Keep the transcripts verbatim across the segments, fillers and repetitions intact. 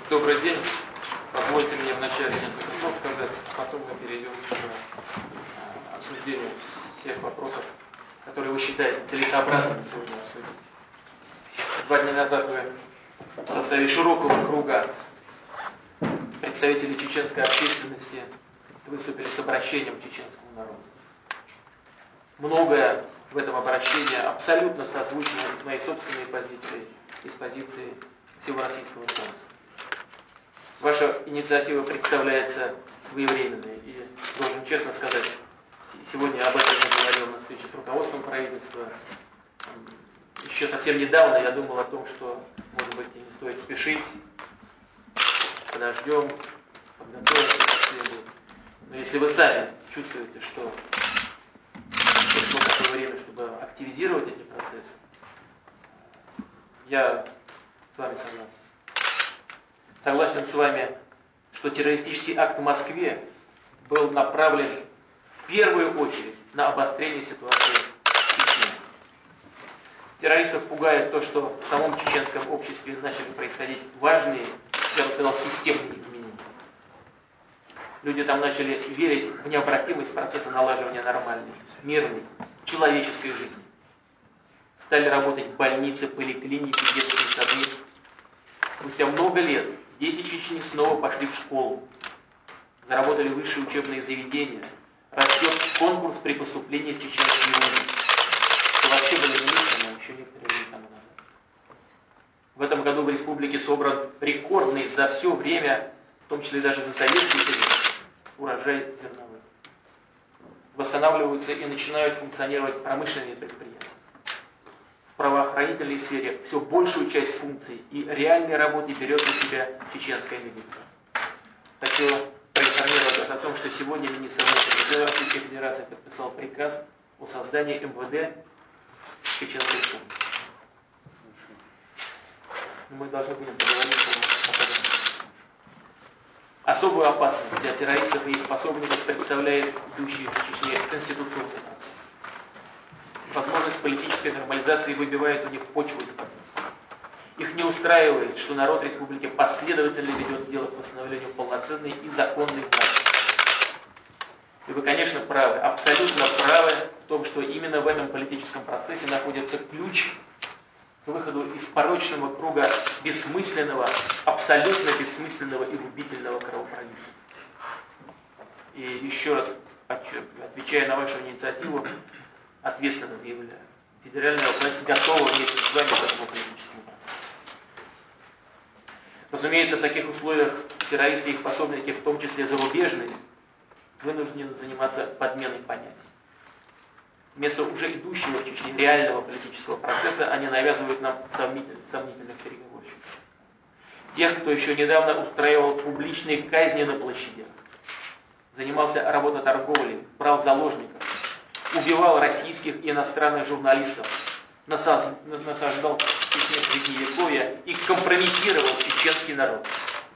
Добрый день. Позвольте мне вначале несколько слов сказать, потом мы перейдем к обсуждению всех вопросов, которые вы считаете целесообразными сегодня обсудить. Два дня назад вы в составе широкого круга представителей чеченской общественности выступили с обращением к чеченскому народу. Многое в этом обращении абсолютно созвучно с моей собственной позицией и с позицией всего российского солнца. Ваша инициатива представляется своевременной, и должен честно сказать, сегодня об этом я говорил на встрече с руководством правительства. Еще совсем недавно я думал о том, что, может быть, и не стоит спешить, подождем, подготовимся как следует. Но если вы сами чувствуете, что пришло такое время, чтобы активизировать эти процессы, я с вами согласен. Согласен с вами, что террористический акт в Москве был направлен в первую очередь на обострение ситуации в Чечне. Террористов пугает то, что в самом чеченском обществе начали происходить важные, я бы сказал, системные изменения. Люди там начали верить в необратимость процесса налаживания нормальной, мирной, человеческой жизни. Стали работать больницы, поликлиники, детские сады. Спустя много лет дети Чечни снова пошли в школу, заработали высшие учебные заведения, растет конкурс при поступлении в чеченские вузы, что вообще было немыслимо еще некоторое время тому назад. В этом году в республике собран рекордный за все время, в том числе даже за советский период, урожай зерновых. Восстанавливаются и начинают функционировать промышленные предприятия. В правоохранительной сфере все большую часть функций и реальной работы берет на себя чеченская милиция. Хочу проинформировать вас о том, что сегодня министр внутренних дел Российской Федерации подписал приказ о создании эм вэ дэ Чеченской Республики. Мы должны будем поговорить о этом. Особую опасность для террористов и их пособников представляет идущий в Чечне конституционный процесс. Возможность политической нормализации выбивает у них почву из-под ног. Их не устраивает, что народ республики последовательно ведет дело к восстановлению полноценной и законной власти. И вы, конечно, правы, абсолютно правы в том, что именно в этом политическом процессе находится ключ к выходу из порочного круга бессмысленного, абсолютно бессмысленного и губительного кровопролития. И еще раз отвечая на вашу инициативу, ответственно заявляю, федеральная власть готова вместе с вами к этому политическому процессу. Разумеется, в таких условиях террористы и их пособники, в том числе зарубежные, вынуждены заниматься подменой понятий. Вместо уже идущего в Чечне реального политического процесса они навязывают нам сомнительных переговорщиков. Тех, кто еще недавно устраивал публичные казни на площадях, занимался работоторговлей, брал заложников, убивал российских и иностранных журналистов, насаждал Чечне средневековья и компрометировал чеченский народ.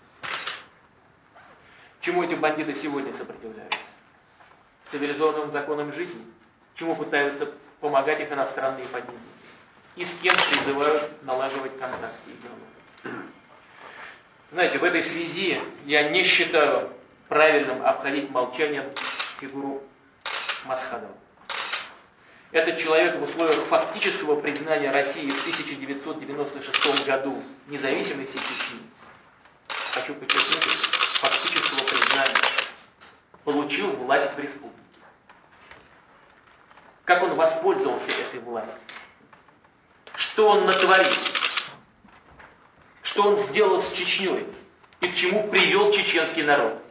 Чему эти бандиты сегодня сопротивляются? Цивилизованным законам жизни? Чему пытаются помогать их иностранные бандиты? И с кем призывают налаживать контакты и диалог? Знаете, в этой связи я не считаю правильным обходить молчанием фигуру Масхадова. Этот человек в условиях фактического признания России в тысяча девятьсот девяносто шестом году независимости Чечни, хочу подчеркнуть, фактического признания, получил власть в республике. Как он воспользовался этой властью? Что он натворил? Что он сделал с Чечней? И к чему привел чеченский народ?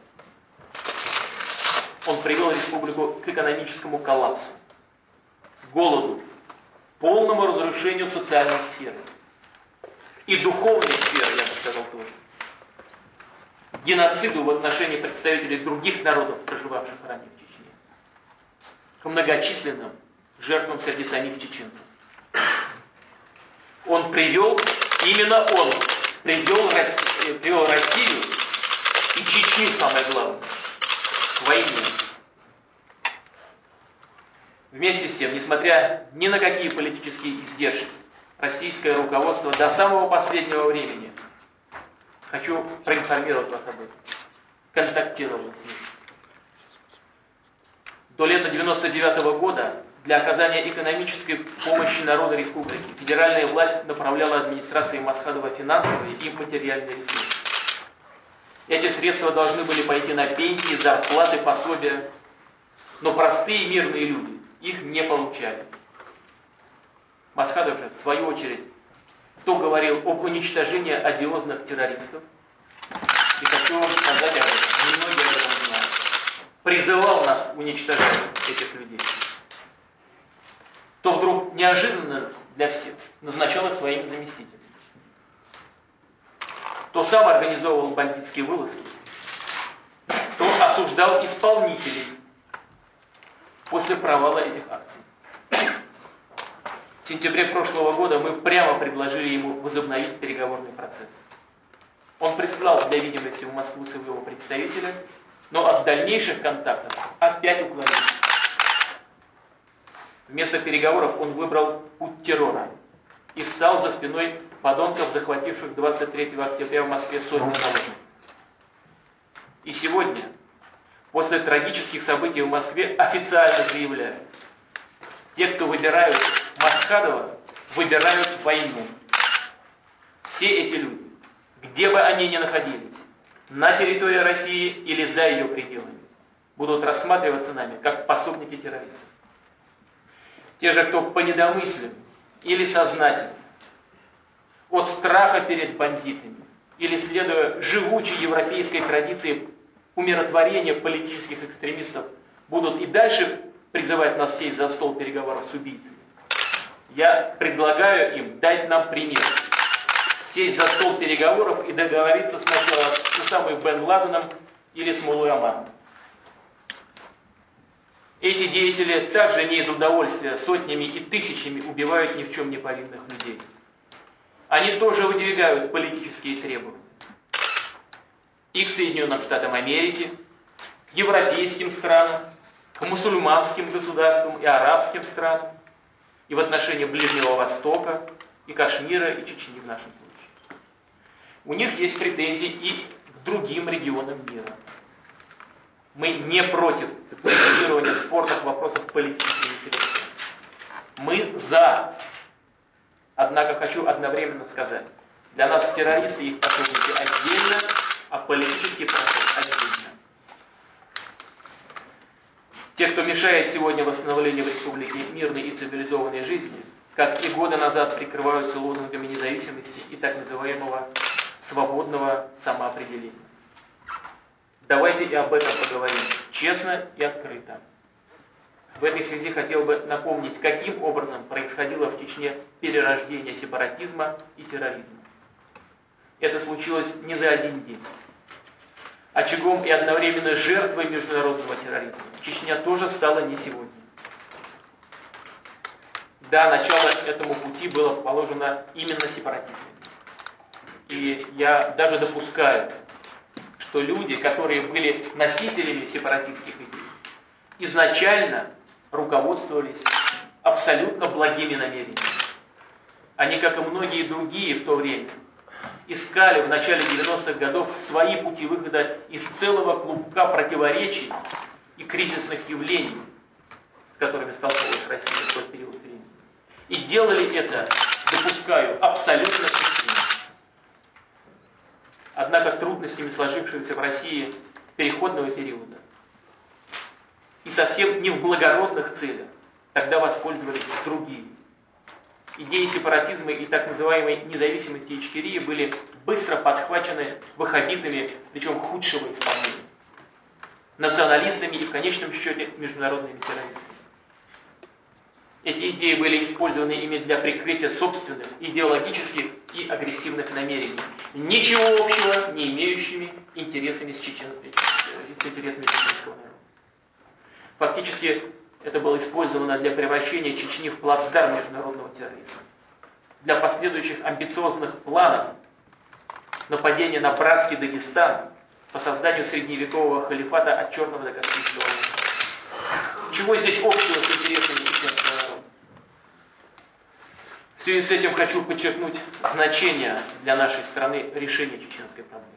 Он привел республику к экономическому коллапсу, голоду, полному разрушению социальной сферы. И духовной сферы, я бы сказал, тоже. Геноциду в отношении представителей других народов, проживавших ранее в Чечне. К многочисленным жертвам среди самих чеченцев. Он привел, именно он привел Россию, привел Россию и Чечню, самое главное, к войне. Вместе с тем, несмотря ни на какие политические издержки, российское руководство до самого последнего времени Хочу проинформировать вас об этом. Контактировал с ним. До лета девяносто девятого года для оказания экономической помощи народу республики федеральная власть направляла администрации Масхадова финансовые и материальные ресурсы. Эти средства должны были пойти на пенсии, зарплаты, пособия, но простые мирные люди их не получали. Масхадов же, в свою очередь, то говорил об уничтожении одиозных террористов, и хочу вам сказать об этом, немногие об этом знают, призывал нас уничтожать этих людей, то вдруг неожиданно для всех назначал их своими заместителями. То сам организовывал бандитские вылазки, то осуждал исполнителей после провала этих акций. В сентябре прошлого года мы прямо предложили ему возобновить переговорный процесс. Он прислал для видимости в Москву своего представителя, но от дальнейших контактов опять уклонился. Вместо переговоров он выбрал путь террора и встал за спиной подонков, захвативших двадцать третьего октября в Москве сотни заложников. И сегодня, после трагических событий в Москве, официально заявляю, те, кто выбирают Масхадова, выбирают войну. Все эти люди, где бы они ни находились, на территории России или за ее пределами, будут рассматриваться нами как пособники террористов. Те же, кто по недомыслию или сознательно, от страха перед бандитами или следуя живучей европейской традиции умиротворения политических экстремистов, будут и дальше призывать нас сесть за стол переговоров с убийцами, я предлагаю им дать нам пример. Сесть за стол переговоров и договориться сначала с Усамой бен Ладеном или с Муллой Омаром. Эти деятели также не из удовольствия сотнями и тысячами убивают ни в чем не повинных людей. Они тоже выдвигают политические требования. И к Соединенным Штатам Америки, к европейским странам, к мусульманским государствам и арабским странам, и в отношении Ближнего Востока, и Кашмира, и Чечни в нашем случае. У них есть претензии и к другим регионам мира. Мы не против регулирования спорных вопросов политическими средствами. Мы за. Однако хочу одновременно сказать, для нас террористы и их пособники отдельно, а политический процесс отдельно. Те, кто мешает сегодня восстановлению в республике мирной и цивилизованной жизни, как и годы назад прикрываются лозунгами независимости и так называемого свободного самоопределения. Давайте и об этом поговорим честно и открыто. В этой связи хотел бы напомнить, каким образом происходило в Чечне перерождение сепаратизма и терроризма. Это случилось не за один день. Очагом и одновременно жертвой международного терроризма Чечня тоже стала не сегодня. Да, начало этому пути было положено именно сепаратистами. И я даже допускаю, что люди, которые были носителями сепаратистских идей, изначально руководствовались абсолютно благими намерениями. Они, как и многие другие в то время, искали в начале девяностых годов свои пути выхода из целого клубка противоречий и кризисных явлений, с которыми столкнулась Россия в тот период времени. И делали это, допускаю, абсолютно искренне. Однако трудностями сложившегося в России переходного периода и совсем не в благородных целях тогда воспользовались другие. Идеи сепаратизма и так называемой независимости Ичкерии были быстро подхвачены ваххабитами, причем худшего исполнения, националистами и в конечном счете международными террористами. Эти идеи были использованы ими для прикрытия собственных идеологических и агрессивных намерений, ничего общего не имеющими интересами с, чечен... с интересами чеченского народа. Фактически это было использовано для превращения Чечни в плацдарм международного терроризма, для последующих амбициозных планов нападения на братский Дагестан по созданию средневекового халифата от Черного до Каспийского моря. Чего здесь общего с интересами чеченского народа? В связи с этим хочу подчеркнуть значение для нашей страны решения чеченской проблемы.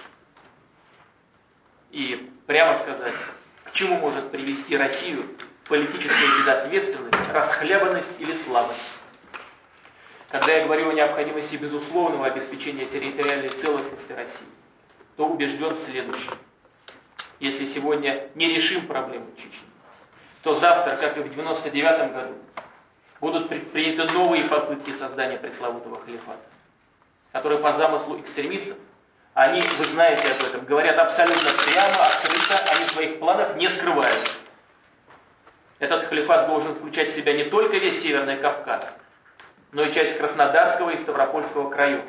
И прямо сказать, к чему может привести Россию политическая безответственность, расхлябанность или слабость. Когда я говорю о необходимости безусловного обеспечения территориальной целостности России, то убежден в следующем. Если сегодня не решим проблему Чечни, то завтра, как и в девяносто девятом году, будут предприняты новые попытки создания пресловутого халифата, которые по замыслу экстремистов, они, вы знаете об этом, говорят абсолютно прямо, открыто, они в своих планах не скрывают. Этот халифат должен включать в себя не только весь Северный Кавказ, но и часть Краснодарского и Ставропольского краев.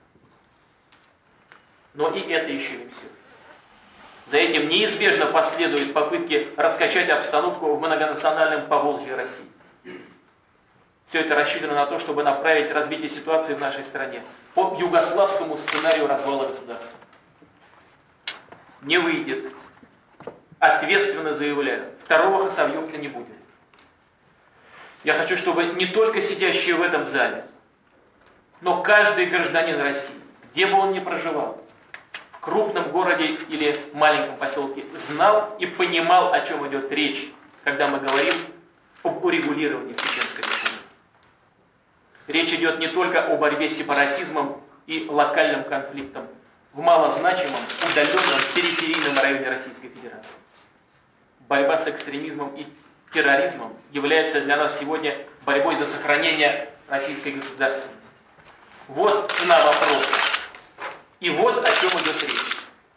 Но и это еще не все. За этим неизбежно последуют попытки раскачать обстановку в многонациональном Поволжье России. Все это рассчитано на то, чтобы направить развитие ситуации в нашей стране по югославскому сценарию развала государства. Не выйдет. Ответственно заявляю, второго Хасавюрта не будет. Я хочу, чтобы не только сидящие в этом зале, но каждый гражданин России, где бы он ни проживал, в крупном городе или маленьком поселке, знал и понимал, о чем идет речь, когда мы говорим об урегулировании чеченской республики. Речь идет не только о борьбе с сепаратизмом и локальным конфликтом в малозначимом, удаленном, периферийном районе Российской Федерации. Борьба с экстремизмом и терроризмом является для нас сегодня борьбой за сохранение российской государственности. Вот цена вопроса. И вот о чем идет речь.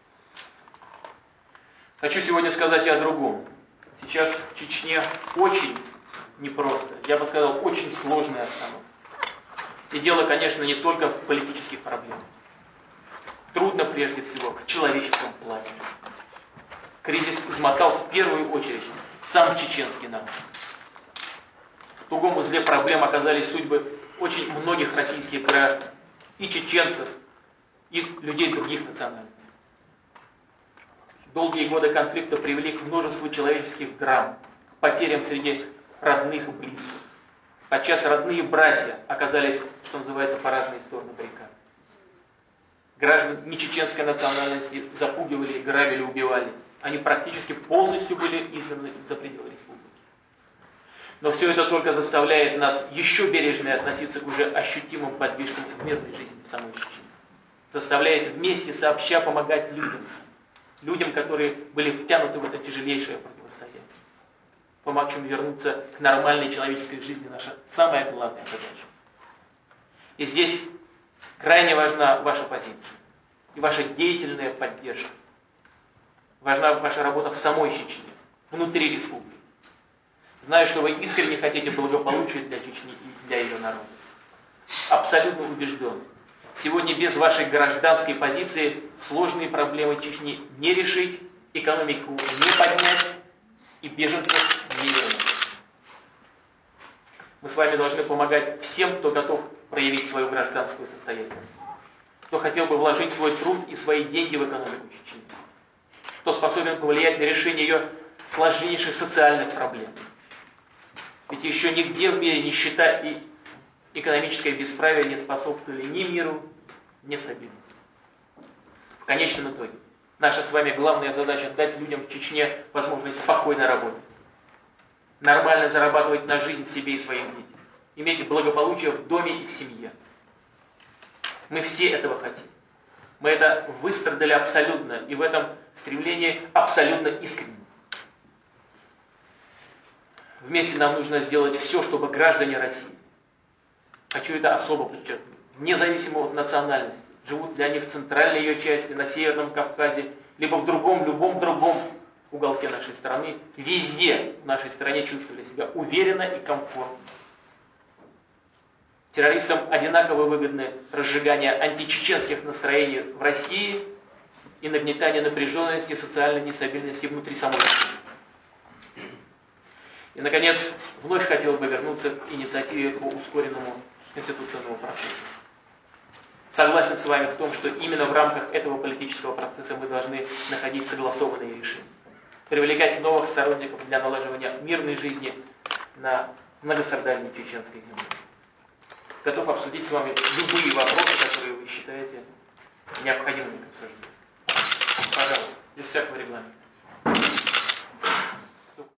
Хочу сегодня сказать и о другом. Сейчас в Чечне очень непросто, я бы сказал, очень сложная обстановка. И дело, конечно, не только в политических проблемах. Трудно прежде всего в человеческом плане. Кризис измотал в первую очередь сам чеченский народ. В тугом узле проблем оказались судьбы очень многих российских граждан, и чеченцев, и людей других национальностей. Долгие годы конфликта привели к множеству человеческих драм, к потерям среди родных и близких. Подчас родные братья оказались, что называется, по разные стороны баррикад. Граждан нечеченской национальности запугивали, грабили, убивали. Они практически полностью были изгнаны за пределы республики. Но все это только заставляет нас еще бережнее относиться к уже ощутимым подвижкам в мирной жизни в самой Чечне. Заставляет вместе, сообща помогать людям. Людям, которые были втянуты в это тяжелейшее противостояние. Помочь им вернуться к нормальной человеческой жизни — наша самая главная задача. И здесь крайне важна ваша позиция и ваша деятельная поддержка. Важна ваша работа в самой Чечне, внутри республики. Знаю, что вы искренне хотите благополучия для Чечни и для ее народа. Абсолютно убежден. Сегодня без вашей гражданской позиции сложные проблемы Чечни не решить, экономику не поднять и беженцев не вернуть. Мы с вами должны помогать всем, кто готов проявить свою гражданскую состоятельность. Кто хотел бы вложить свой труд и свои деньги в экономику Чечни. Кто способен повлиять на решение ее сложнейших социальных проблем. Ведь еще нигде в мире нищета и экономическое бесправие не способствовали ни миру, ни стабильности. В конечном итоге, наша с вами главная задача — дать людям в Чечне возможность спокойно работать, нормально зарабатывать на жизнь себе и своим детям, иметь благополучие в доме и в семье. Мы все этого хотим. Мы это выстрадали абсолютно, и в этом стремлении абсолютно искренне. Вместе нам нужно сделать все, чтобы граждане России, хочу это особо подчеркнуть, независимо от национальности, живут ли они в центральной ее части, на Северном Кавказе, либо в другом, любом другом уголке нашей страны, везде в нашей стране чувствовали себя уверенно и комфортно. Террористам одинаково выгодны разжигание античеченских настроений в России и нагнетание напряженности и социальной нестабильности внутри самой России. И, наконец, вновь хотел бы вернуться к инициативе по ускоренному конституционному процессу. Согласен с вами в том, что именно в рамках этого политического процесса мы должны находить согласованные решения. Привлекать новых сторонников для налаживания мирной жизни на многострадальной чеченской земле. готов обсудить с вами любые вопросы, которые вы считаете необходимыми к обсуждению. Пожалуйста, без всякого регламента.